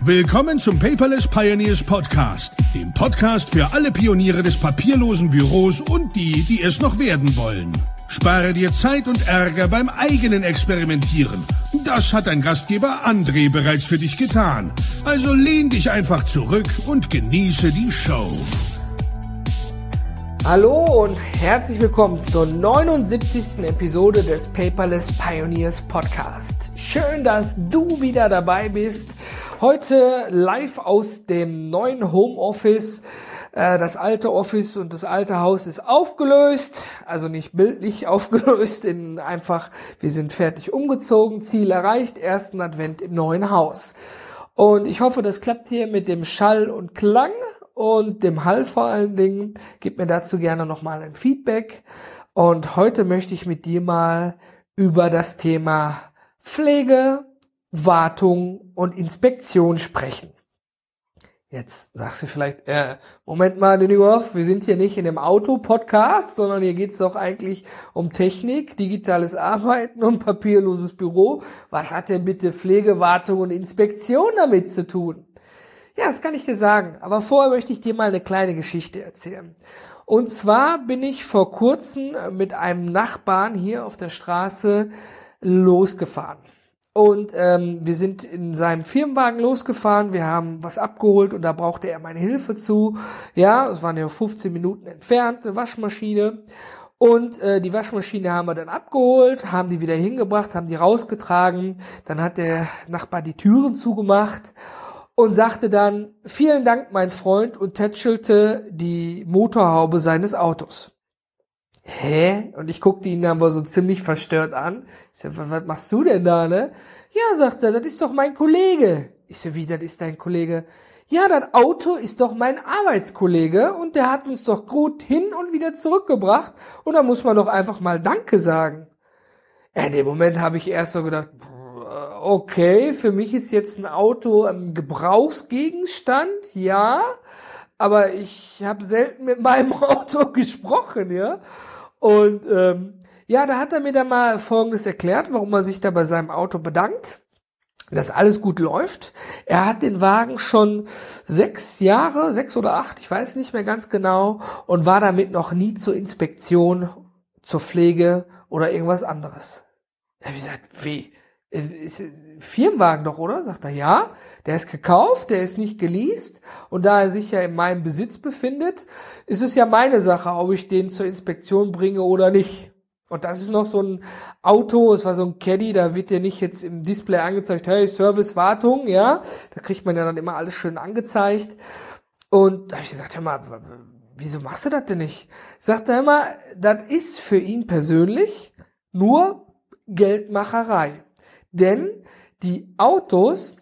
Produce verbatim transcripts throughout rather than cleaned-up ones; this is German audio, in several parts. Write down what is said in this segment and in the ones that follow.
Willkommen zum Paperless Pioneers Podcast, dem Podcast für alle Pioniere des papierlosen Büros und die, die es noch werden wollen. Spare dir Zeit und Ärger beim eigenen Experimentieren. Das hat dein Gastgeber André bereits für dich getan. Also lehn dich einfach zurück und genieße die Show. Hallo und herzlich willkommen zur neunundsiebzigsten Episode des Paperless Pioneers Podcast. Schön, dass du wieder dabei bist. Heute live aus dem neuen Homeoffice. Das alte Office und das alte Haus ist aufgelöst, also nicht bildlich aufgelöst, in einfach, wir sind fertig umgezogen, Ziel erreicht, ersten Advent im neuen Haus. Und ich hoffe, das klappt hier mit dem Schall und Klang und dem Hall vor allen Dingen. Gib mir dazu gerne nochmal ein Feedback. Und heute möchte ich mit dir mal über das Thema Pflege, Wartung und Inspektion sprechen. Jetzt sagst du vielleicht, äh, Moment mal, Nüninghoff, wir sind hier nicht in einem Auto-Podcast, sondern hier geht's doch eigentlich um Technik, digitales Arbeiten und papierloses Büro. Was hat denn bitte Pflege, Wartung und Inspektion damit zu tun? Ja, das kann ich dir sagen, aber vorher möchte ich dir mal eine kleine Geschichte erzählen. Und zwar bin ich vor kurzem mit einem Nachbarn hier auf der Straße losgefahren. Und ähm, wir sind in seinem Firmenwagen losgefahren, wir haben was abgeholt und da brauchte er meine Hilfe zu. Ja, es waren ja fünfzehn Minuten entfernt, eine Waschmaschine. Und äh, die Waschmaschine haben wir dann abgeholt, haben die wieder hingebracht, haben die rausgetragen. Dann hat der Nachbar die Türen zugemacht und sagte dann, vielen Dank, mein Freund, und tätschelte die Motorhaube seines Autos. Hä? Und ich guckte ihn dann aber so ziemlich verstört an. Ich sag, was machst du denn da, ne? Ja, sagt er, das ist doch mein Kollege. Ich so, wie, das ist dein Kollege? Ja, das Auto ist doch mein Arbeitskollege und der hat uns doch gut hin und wieder zurückgebracht und da muss man doch einfach mal Danke sagen. Ja, in dem Moment habe ich erst so gedacht, okay, für mich ist jetzt ein Auto ein Gebrauchsgegenstand, ja, aber ich habe selten mit meinem Auto gesprochen, ja. Und ähm, ja, da hat er mir dann mal Folgendes erklärt, warum er sich da bei seinem Auto bedankt, dass alles gut läuft. Er hat den Wagen schon sechs Jahre, sechs oder acht, ich weiß nicht mehr ganz genau, und war damit noch nie zur Inspektion, zur Pflege oder irgendwas anderes. Da habe ich gesagt, wie? Ist Firmenwagen doch, oder? Sagt er, ja. Der ist gekauft, der ist nicht geleast und da er sich ja in meinem Besitz befindet, ist es ja meine Sache, ob ich den zur Inspektion bringe oder nicht. Und das ist noch so ein Auto, es war so ein Caddy, da wird dir nicht jetzt im Display angezeigt, hey, Service, Wartung, ja. Da kriegt man ja dann immer alles schön angezeigt. Und da habe ich gesagt, hör mal, wieso machst du das denn nicht? Sagt er immer, das ist für ihn persönlich nur Geldmacherei. Denn die Autos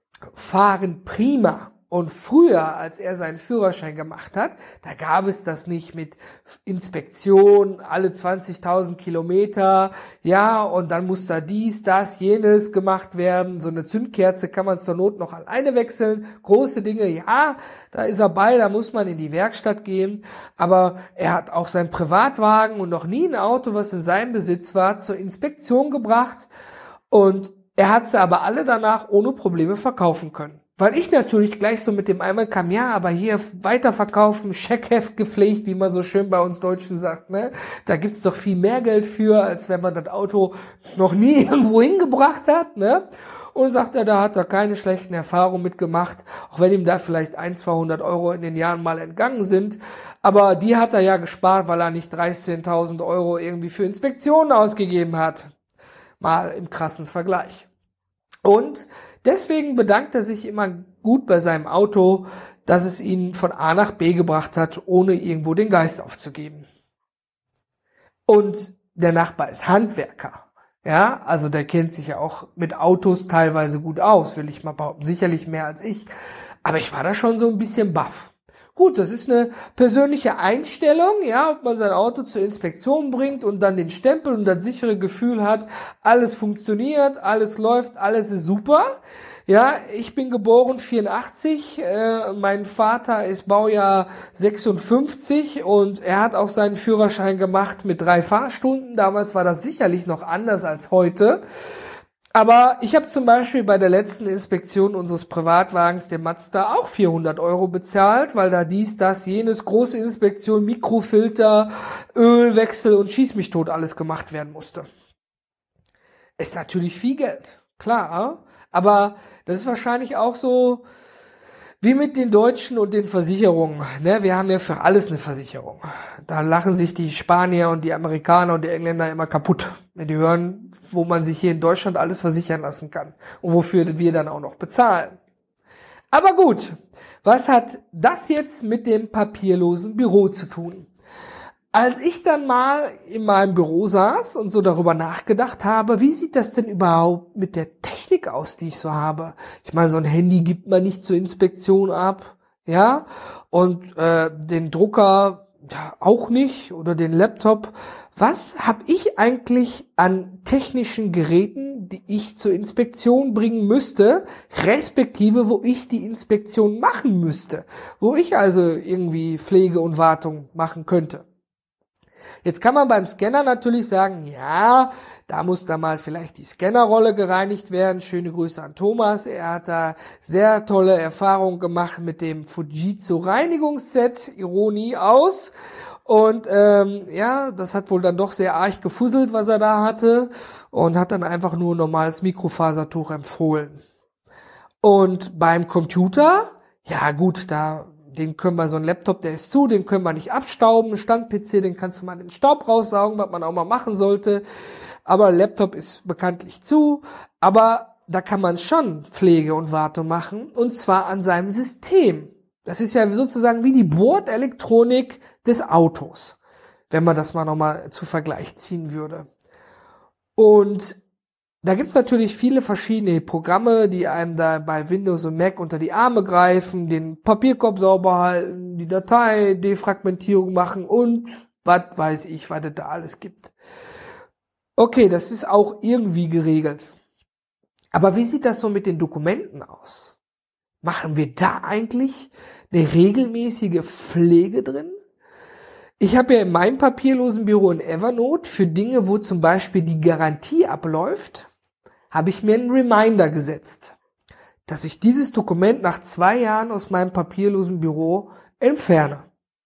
fahren prima. Und früher, als er seinen Führerschein gemacht hat, da gab es das nicht mit Inspektion alle zwanzigtausend Kilometer, ja, und dann muss da dies, das, jenes gemacht werden. So eine Zündkerze kann man zur Not noch alleine wechseln. Große Dinge, ja, da ist er bei, da muss man in die Werkstatt gehen. Aber er hat auch seinen Privatwagen und noch nie ein Auto, was in seinem Besitz war, zur Inspektion gebracht. Und er hat sie aber alle danach ohne Probleme verkaufen können. Weil ich natürlich gleich so mit dem einmal kam, ja, aber hier weiterverkaufen, Scheckheft gepflegt, wie man so schön bei uns Deutschen sagt, ne? Da gibt's doch viel mehr Geld für, als wenn man das Auto noch nie irgendwo hingebracht hat, ne? Und sagt er, da hat er keine schlechten Erfahrungen mitgemacht, auch wenn ihm da vielleicht ein, zweihundert Euro in den Jahren mal entgangen sind. Aber die hat er ja gespart, weil er nicht dreizehntausend Euro irgendwie für Inspektionen ausgegeben hat. Mal im krassen Vergleich. Und deswegen bedankt er sich immer gut bei seinem Auto, dass es ihn von A nach B gebracht hat, ohne irgendwo den Geist aufzugeben. Und der Nachbar ist Handwerker. Ja, also der kennt sich ja auch mit Autos teilweise gut aus, will ich mal behaupten. Sicherlich mehr als ich. Aber ich war da schon so ein bisschen baff. Gut, das ist eine persönliche Einstellung, ja, ob man sein Auto zur Inspektion bringt und dann den Stempel und das sichere Gefühl hat, alles funktioniert, alles läuft, alles ist super. Ja, ich bin geboren vierundachtzig, äh, mein Vater ist Baujahr sechsundfünfzig und er hat auch seinen Führerschein gemacht mit drei Fahrstunden. Damals war das sicherlich noch anders als heute. Aber ich habe zum Beispiel bei der letzten Inspektion unseres Privatwagens, der Mazda, auch vierhundert Euro bezahlt, weil da dies, das, jenes, große Inspektion, Mikrofilter, Ölwechsel und schieß mich tot alles gemacht werden musste. Ist natürlich viel Geld, klar, aber das ist wahrscheinlich auch so wie mit den Deutschen und den Versicherungen. Ne? Wir haben ja für alles eine Versicherung. Da lachen sich die Spanier und die Amerikaner und die Engländer immer kaputt, wenn die hören, wo man sich hier in Deutschland alles versichern lassen kann und wofür wir dann auch noch bezahlen. Aber gut, was hat das jetzt mit dem papierlosen Büro zu tun? Als ich dann mal in meinem Büro saß und so darüber nachgedacht habe, wie sieht das denn überhaupt mit der Technik aus, die ich so habe? Ich meine, so ein Handy gibt man nicht zur Inspektion ab, ja, und äh, den Drucker ja, auch nicht oder den Laptop. Was habe ich eigentlich an technischen Geräten, die ich zur Inspektion bringen müsste, respektive wo ich die Inspektion machen müsste, wo ich also irgendwie Pflege und Wartung machen könnte? Jetzt kann man beim Scanner natürlich sagen, ja, da muss da mal vielleicht die Scannerrolle gereinigt werden. Schöne Grüße an Thomas. Er hat da sehr tolle Erfahrungen gemacht mit dem Fujitsu Reinigungsset. Ironie aus. Und ähm, ja, das hat wohl dann doch sehr arg gefusselt, was er da hatte. Und hat dann einfach nur ein normales Mikrofasertuch empfohlen. Und beim Computer, ja gut, da... Den können wir, so ein Laptop, der ist zu, den können wir nicht abstauben. Stand-P C, den kannst du mal den Staub raussaugen, was man auch mal machen sollte. Aber Laptop ist bekanntlich zu. Aber da kann man schon Pflege und Wartung machen. Und zwar an seinem System. Das ist ja sozusagen wie die Bordelektronik des Autos. Wenn man das mal nochmal zu Vergleich ziehen würde. Und da gibt's natürlich viele verschiedene Programme, die einem da bei Windows und Mac unter die Arme greifen, den Papierkorb sauber halten, die Datei-Defragmentierung machen und was weiß ich, was es da alles gibt. Okay, das ist auch irgendwie geregelt. Aber wie sieht das so mit den Dokumenten aus? Machen wir da eigentlich eine regelmäßige Pflege drin? Ich habe ja in meinem papierlosen Büro in Evernote für Dinge, wo zum Beispiel die Garantie abläuft, habe ich mir einen Reminder gesetzt, dass ich dieses Dokument nach zwei Jahren aus meinem papierlosen Büro entferne.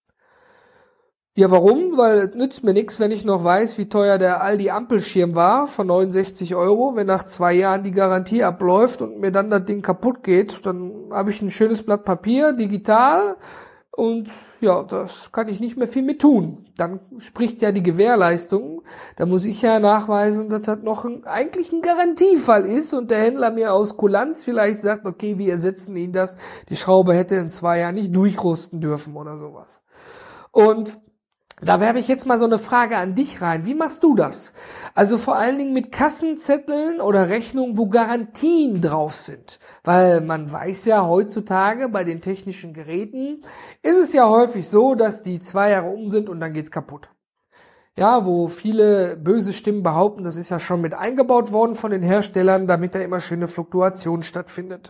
Ja, warum? Weil es nützt mir nichts, wenn ich noch weiß, wie teuer der Aldi-Ampelschirm war von neunundsechzig Euro. Wenn nach zwei Jahren die Garantie abläuft und mir dann das Ding kaputt geht, dann habe ich ein schönes Blatt Papier, digital. Und ja, das kann ich nicht mehr viel mit tun. Dann spricht ja die Gewährleistung. Da muss ich ja nachweisen, dass das noch ein, eigentlich ein Garantiefall ist und der Händler mir aus Kulanz vielleicht sagt, okay, wir ersetzen Ihnen das. Die Schraube hätte in zwei Jahren nicht durchrosten dürfen oder sowas. Und da werfe ich jetzt mal so eine Frage an dich rein. Wie machst du das? Also vor allen Dingen mit Kassenzetteln oder Rechnungen, wo Garantien drauf sind. Weil man weiß ja heutzutage bei den technischen Geräten ist es ja häufig so, dass die zwei Jahre um sind und dann geht's kaputt. Ja, wo viele böse Stimmen behaupten, das ist ja schon mit eingebaut worden von den Herstellern, damit da immer schöne Fluktuation stattfindet.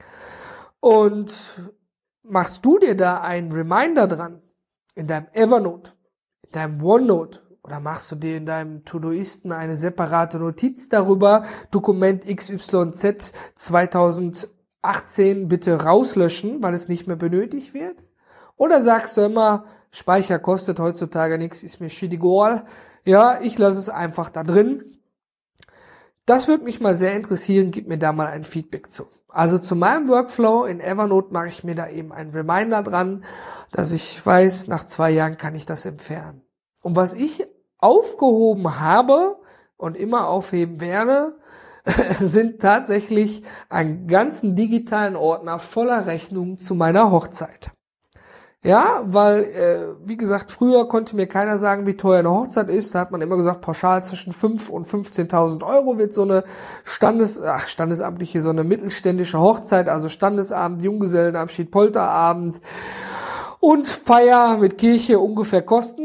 Und machst du dir da einen Reminder dran in deinem Evernote? Deinem OneNote oder machst du dir in deinem Todoisten eine separate Notiz darüber, Dokument X Y Z zweitausendachtzehn bitte rauslöschen, weil es nicht mehr benötigt wird? Oder sagst du immer, Speicher kostet heutzutage nichts, ist mir scheißegal, ja, ich lasse es einfach da drin. Das würde mich mal sehr interessieren, gib mir da mal ein Feedback zu. Also zu meinem Workflow in Evernote mache ich mir da eben einen Reminder dran, dass ich weiß, nach zwei Jahren kann ich das entfernen. Und was ich aufgehoben habe und immer aufheben werde, sind tatsächlich einen ganzen digitalen Ordner voller Rechnungen zu meiner Hochzeit. Ja, weil, äh, wie gesagt, früher konnte mir keiner sagen, wie teuer eine Hochzeit ist. Da hat man immer gesagt, pauschal zwischen fünf und fünfzehntausend Euro wird so eine Standes, ach, standesamtliche, so eine mittelständische Hochzeit, also Standesabend, Junggesellenabschied, Polterabend und Feier mit Kirche ungefähr kosten.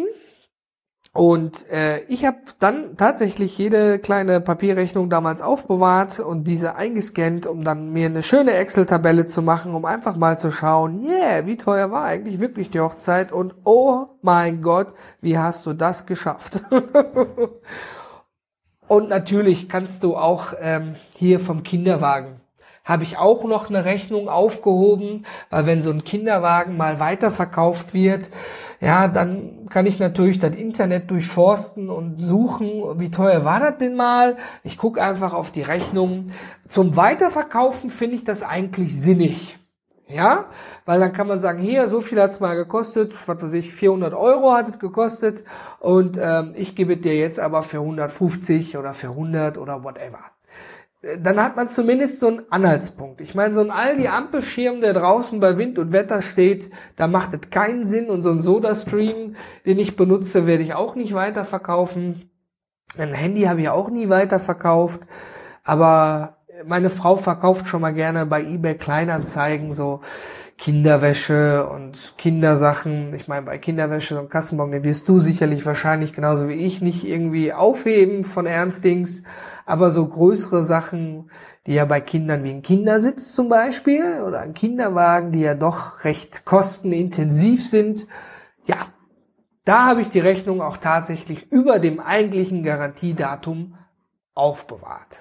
Und äh, ich habe dann tatsächlich jede kleine Papierrechnung damals aufbewahrt und diese eingescannt, um dann mir eine schöne Excel-Tabelle zu machen, um einfach mal zu schauen, yeah, wie teuer war eigentlich wirklich die Hochzeit und oh mein Gott, wie hast du das geschafft? Und natürlich kannst du auch ähm, hier vom Kinderwagen, habe ich auch noch eine Rechnung aufgehoben, weil wenn so ein Kinderwagen mal weiterverkauft wird, ja, dann kann ich natürlich das Internet durchforsten und suchen, wie teuer war das denn mal? Ich gucke einfach auf die Rechnung. Zum Weiterverkaufen finde ich das eigentlich sinnig. Ja, weil dann kann man sagen, hier, so viel hat's mal gekostet, was weiß ich, vierhundert Euro hat es gekostet und ähm, ich gebe dir jetzt aber für hundertfünfzig oder für hundert oder whatever. Dann hat man zumindest so einen Anhaltspunkt. Ich meine, so ein Aldi-Ampelschirm, der draußen bei Wind und Wetter steht, da macht es keinen Sinn und so ein Soda-Stream, den ich benutze, werde ich auch nicht weiterverkaufen. Ein Handy habe ich auch nie weiterverkauft, aber meine Frau verkauft schon mal gerne bei eBay Kleinanzeigen so Kinderwäsche und Kindersachen. Ich meine, bei Kinderwäsche, so ein Kassenbon, den wirst du sicherlich wahrscheinlich genauso wie ich nicht irgendwie aufheben von Ernstdings. Aber so größere Sachen, die ja bei Kindern wie ein Kindersitz zum Beispiel oder ein Kinderwagen, die ja doch recht kostenintensiv sind, ja, da habe ich die Rechnung auch tatsächlich über dem eigentlichen Garantiedatum aufbewahrt.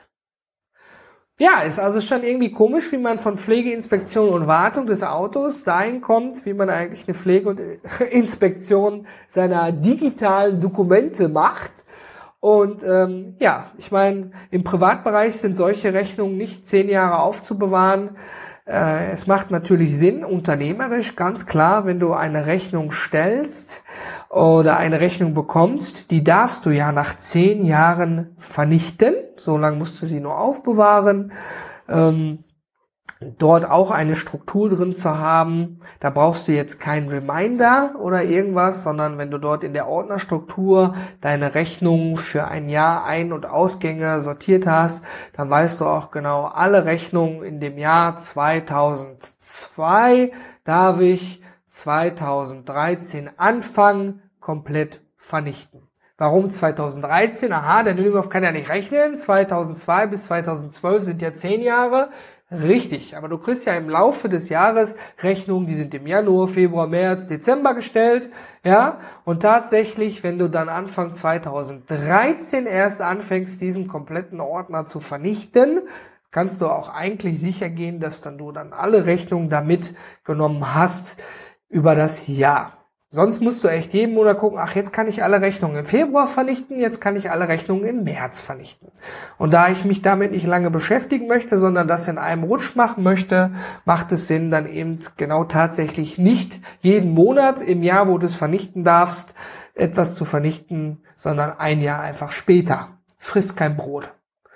Ja, ist also schon irgendwie komisch, wie man von Pflegeinspektion und Wartung des Autos dahin kommt, wie man eigentlich eine Pflege- und Inspektion seiner digitalen Dokumente macht. Und ähm, ja, ich meine, im Privatbereich sind solche Rechnungen nicht zehn Jahre aufzubewahren. Äh, es macht natürlich Sinn, unternehmerisch, ganz klar, wenn du eine Rechnung stellst oder eine Rechnung bekommst, die darfst du ja nach zehn Jahren vernichten. So lange musst du sie nur aufbewahren. Ähm, dort auch eine Struktur drin zu haben. Da brauchst du jetzt keinen Reminder oder irgendwas, sondern wenn du dort in der Ordnerstruktur deine Rechnung für ein Jahr Ein- und Ausgänge sortiert hast, dann weißt du auch genau, alle Rechnungen in dem Jahr zweitausendzwei darf ich zweitausenddreizehn anfangen, komplett vernichten. Warum zweitausenddreizehn? Aha, der Lügenhoff kann ja nicht rechnen. zweitausendzwei bis zweitausendzwölf sind ja zehn Jahre. Richtig, aber du kriegst ja im Laufe des Jahres Rechnungen, die sind im Januar, Februar, März, Dezember gestellt, ja, und tatsächlich, wenn du dann Anfang zweitausenddreizehn erst anfängst, diesen kompletten Ordner zu vernichten, kannst du auch eigentlich sicher gehen, dass dann du dann alle Rechnungen da mitgenommen hast über das Jahr. Sonst musst du echt jeden Monat gucken, ach, jetzt kann ich alle Rechnungen im Februar vernichten, jetzt kann ich alle Rechnungen im März vernichten. Und da ich mich damit nicht lange beschäftigen möchte, sondern das in einem Rutsch machen möchte, macht es Sinn, dann eben genau tatsächlich nicht jeden Monat im Jahr, wo du es vernichten darfst, etwas zu vernichten, sondern ein Jahr einfach später. Frisst kein Brot.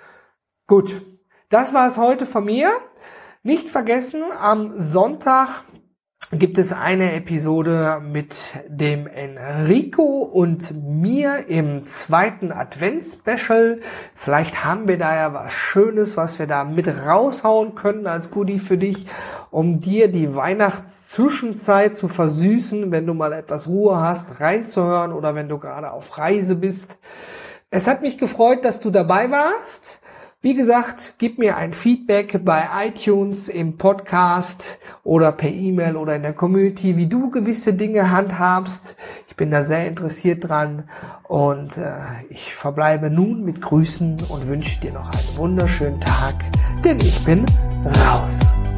Gut, das war es heute von mir. Nicht vergessen, am Sonntag gibt es eine Episode mit dem Enrico und mir im zweiten Advents-Special. Vielleicht haben wir da ja was Schönes, was wir da mit raushauen können als Goodie für dich, um dir die Weihnachtszwischenzeit zu versüßen, wenn du mal etwas Ruhe hast, reinzuhören oder wenn du gerade auf Reise bist. Es hat mich gefreut, dass du dabei warst. Wie gesagt, gib mir ein Feedback bei iTunes, im Podcast oder per E-Mail oder in der Community, wie du gewisse Dinge handhabst. Ich bin da sehr interessiert dran und äh, ich verbleibe nun mit Grüßen und wünsche dir noch einen wunderschönen Tag, denn ich bin raus.